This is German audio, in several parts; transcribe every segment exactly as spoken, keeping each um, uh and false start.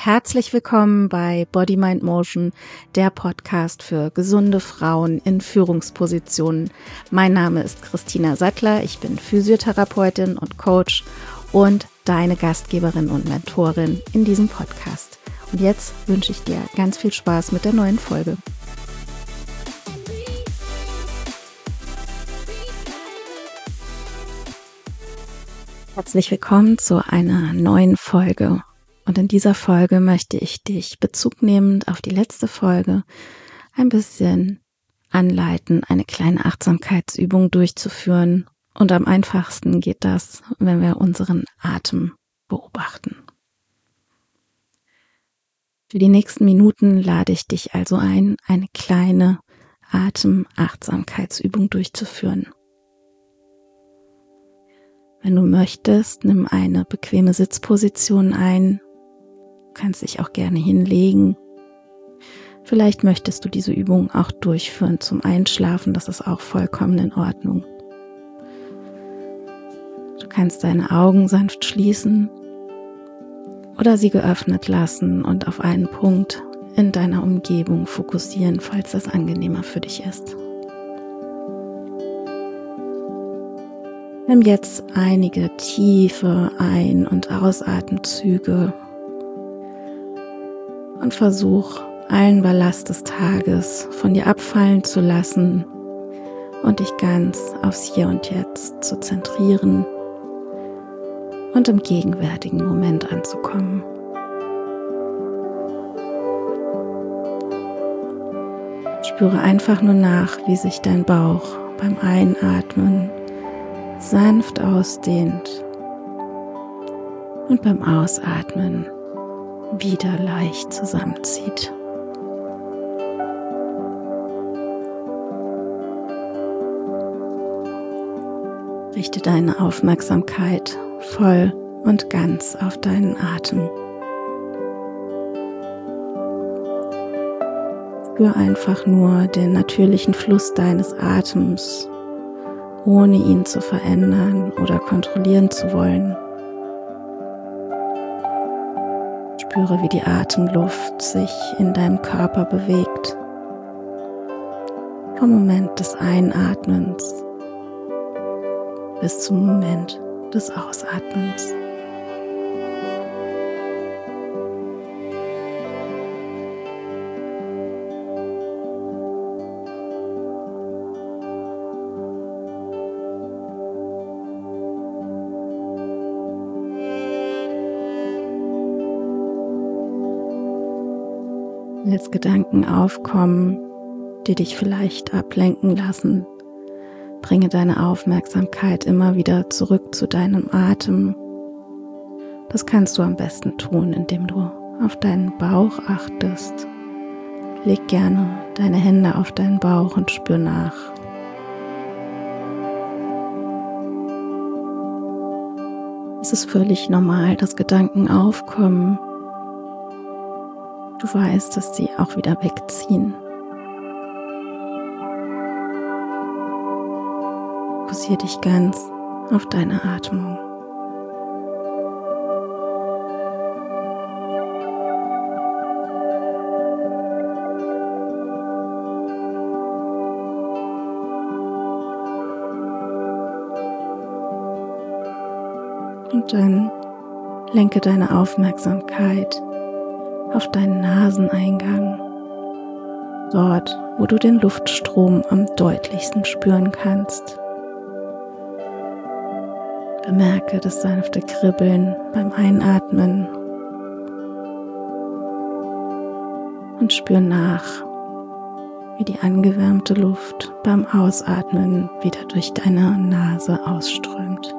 herzlich willkommen bei Body Mind Motion, der Podcast für gesunde Frauen in Führungspositionen. Mein Name ist Christina Sattler, ich bin Physiotherapeutin und Coach und deine Gastgeberin und Mentorin in diesem Podcast. Und jetzt wünsche ich dir ganz viel Spaß mit der neuen Folge. Herzlich willkommen zu einer neuen Folge. Und in dieser Folge möchte ich dich bezugnehmend auf die letzte Folge ein bisschen anleiten, eine kleine Achtsamkeitsübung durchzuführen. Und am einfachsten geht das, wenn wir unseren Atem beobachten. Für die nächsten Minuten lade ich dich also ein, eine kleine Atemachtsamkeitsübung durchzuführen. Wenn du möchtest, nimm eine bequeme Sitzposition ein. Du kannst dich auch gerne hinlegen. Vielleicht möchtest du diese Übung auch durchführen zum Einschlafen, das ist auch vollkommen in Ordnung. Du kannst deine Augen sanft schließen oder sie geöffnet lassen und auf einen Punkt in deiner Umgebung fokussieren, falls das angenehmer für dich ist. Nimm jetzt einige tiefe Ein- und Ausatemzüge und versuch, allen Ballast des Tages von dir abfallen zu lassen und dich ganz aufs Hier und Jetzt zu zentrieren und im gegenwärtigen Moment anzukommen. Spüre einfach nur nach, wie sich dein Bauch beim Einatmen sanft ausdehnt und beim Ausatmen wieder leicht zusammenzieht. Richte deine Aufmerksamkeit voll und ganz auf deinen Atem. Spür einfach nur den natürlichen Fluss deines Atems, ohne ihn zu verändern oder kontrollieren zu wollen. Spüre, wie die Atemluft sich in deinem Körper bewegt. Vom Moment des Einatmens bis zum Moment des Ausatmens. Als Gedanken aufkommen, die dich vielleicht ablenken lassen, bringe deine Aufmerksamkeit immer wieder zurück zu deinem Atem. Das kannst du am besten tun, indem du auf deinen Bauch achtest. Leg gerne deine Hände auf deinen Bauch und spür nach. Es ist völlig normal, dass Gedanken aufkommen. Du weißt, dass sie auch wieder wegziehen. Fokussiere dich ganz auf deine Atmung. Und dann lenke deine Aufmerksamkeit auf deinen Naseneingang, dort, wo du den Luftstrom am deutlichsten spüren kannst. Bemerke das sanfte Kribbeln beim Einatmen und spür nach, wie die angewärmte Luft beim Ausatmen wieder durch deine Nase ausströmt.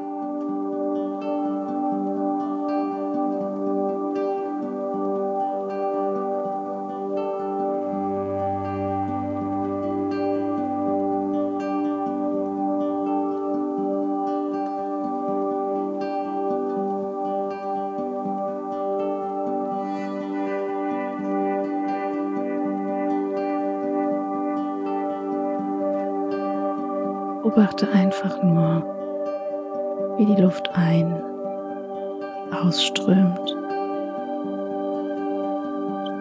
Beobachte einfach nur, wie die Luft ein- und ausströmt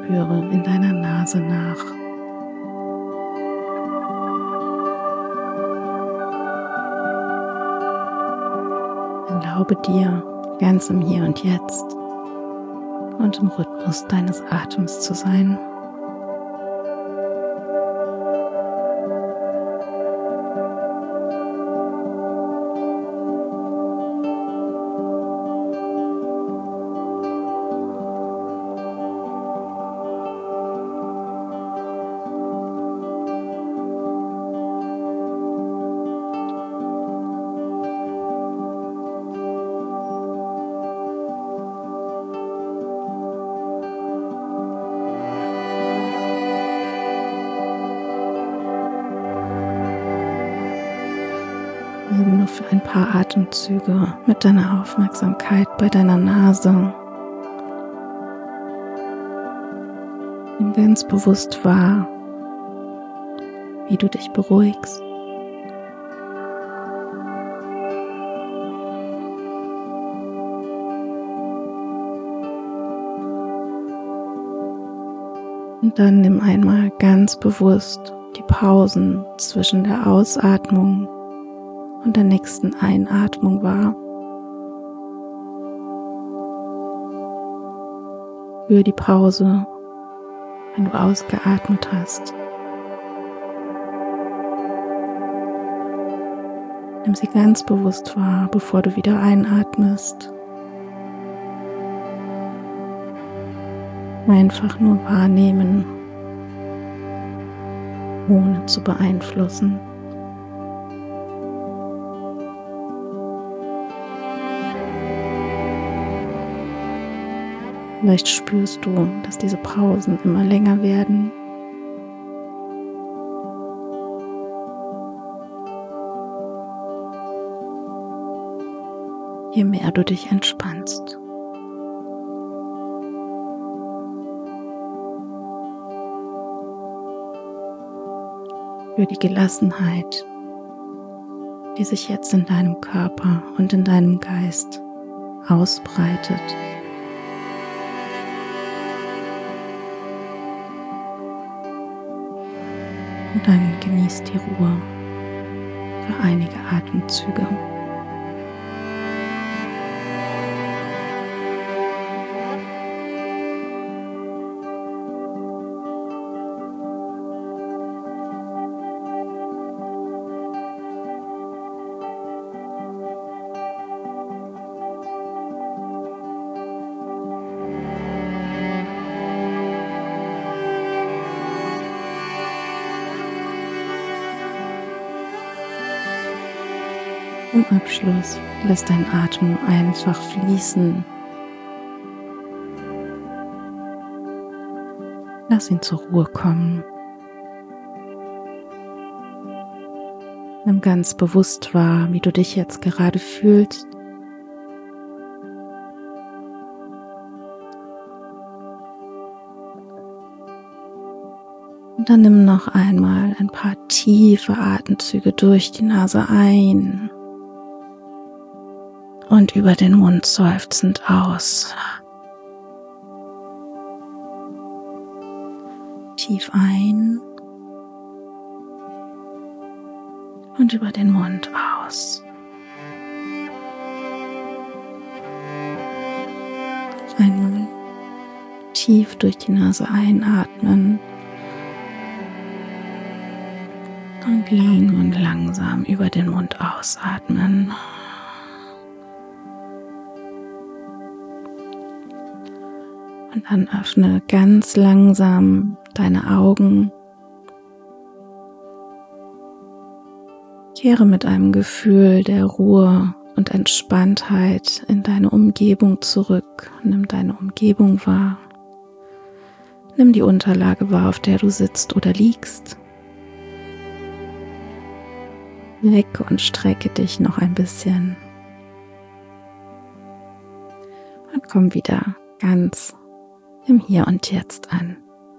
Spüre in deiner Nase nach. Erlaube dir, ganz im Hier und Jetzt und im Rhythmus deines Atems zu sein. Bleibe nur für ein paar Atemzüge mit deiner Aufmerksamkeit bei deiner Nase. Nimm ganz bewusst wahr, wie du dich beruhigst. Und dann nimm einmal ganz bewusst die Pausen zwischen der Ausatmung und der nächsten Einatmung wahr. Spüre die Pause, wenn du ausgeatmet hast. Nimm sie ganz bewusst wahr, bevor du wieder einatmest. Einfach nur wahrnehmen, ohne zu beeinflussen. Vielleicht spürst du, dass diese Pausen immer länger werden. Je mehr du dich entspannst. Für die Gelassenheit, die sich jetzt in deinem Körper und in deinem Geist ausbreitet. Und dann genießt die Ruhe für einige Atemzüge. Zum Abschluss lässt dein Atem einfach fließen. Lass ihn zur Ruhe kommen. Nimm ganz bewusst wahr, wie du dich jetzt gerade fühlst. Und dann nimm noch einmal ein paar tiefe Atemzüge durch die Nase ein und über den Mund seufzend aus. Tief ein und über den Mund aus. Einmal tief durch die Nase einatmen und lang und langsam über den Mund ausatmen. Und dann öffne ganz langsam deine Augen. Kehre mit einem Gefühl der Ruhe und Entspanntheit in deine Umgebung zurück. Nimm deine Umgebung wahr. Nimm die Unterlage wahr, auf der du sitzt oder liegst. Recke und strecke dich noch ein bisschen. Und komm wieder ganz im Hier und Jetzt an.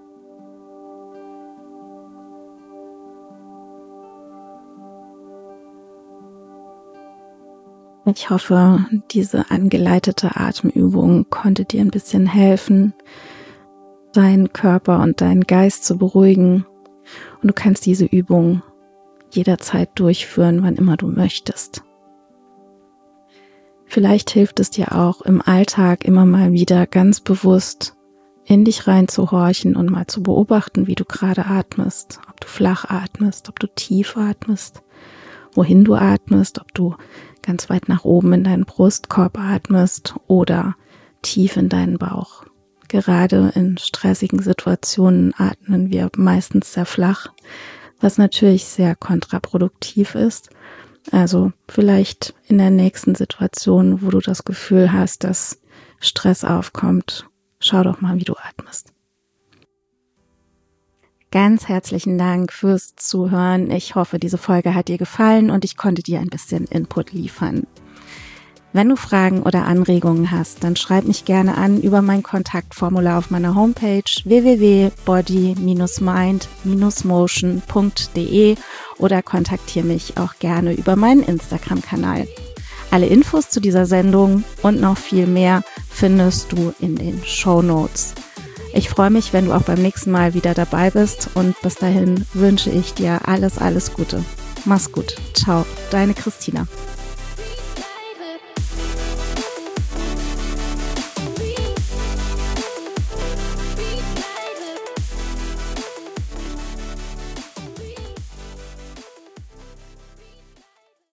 Ich hoffe, diese angeleitete Atemübung konnte dir ein bisschen helfen, deinen Körper und deinen Geist zu beruhigen. Und du kannst diese Übung jederzeit durchführen, wann immer du möchtest. Vielleicht hilft es dir auch im Alltag immer mal wieder ganz bewusst in dich reinzuhorchen und mal zu beobachten, wie du gerade atmest, ob du flach atmest, ob du tief atmest, wohin du atmest, ob du ganz weit nach oben in deinen Brustkorb atmest oder tief in deinen Bauch. Gerade in stressigen Situationen atmen wir meistens sehr flach, was natürlich sehr kontraproduktiv ist. Also vielleicht in der nächsten Situation, wo du das Gefühl hast, dass Stress aufkommt, schau doch mal, wie du atmest. Ganz herzlichen Dank fürs Zuhören. Ich hoffe, diese Folge hat dir gefallen und ich konnte dir ein bisschen Input liefern. Wenn du Fragen oder Anregungen hast, dann schreib mich gerne an über mein Kontaktformular auf meiner Homepage w w w punkt body dash mind dash motion punkt d e oder kontaktiere mich auch gerne über meinen Instagram-Kanal. Alle Infos zu dieser Sendung und noch viel mehr findest du in den Shownotes. Ich freue mich, wenn du auch beim nächsten Mal wieder dabei bist und bis dahin wünsche ich dir alles, alles Gute. Mach's gut. Ciao, deine Christina.